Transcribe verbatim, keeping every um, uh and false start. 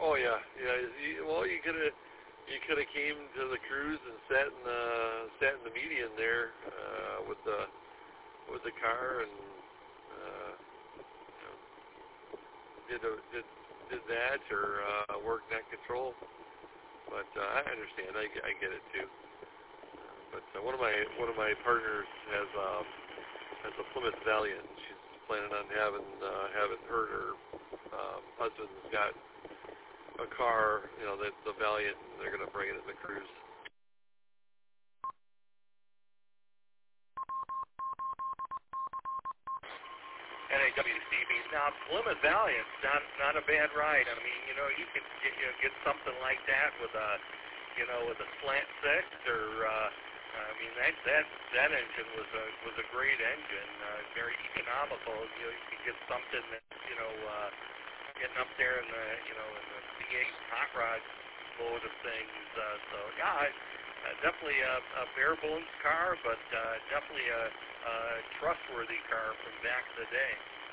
Oh yeah, yeah. You, well, you could have you could have came to the cruise and sat in the sat in the median there uh, with the with the car and uh, you know, did a, did did that or uh, worked net control. But uh, I understand. I, I get it too. Uh, but uh, one of my one of my partners has um, has a Plymouth Valiant. She's planning on having uh, having her and her um, husband's got a car, you know, that's the Valiant, and they're going to bring it in the cruise. N A W C B. Now, Plymouth Valiant, not not a bad ride. I mean, you know, you could get, you know, get something like that with a, you know, with a slant six, or uh, I mean, that that that engine was a was a great engine, uh, very economical. You know, you could get something that, you know, uh, getting up there in the, you know, in the V eight hot rod mode of things. Uh, so yeah, I, uh, definitely a, a bare bones car, but uh, definitely a, a trustworthy car from back in the day.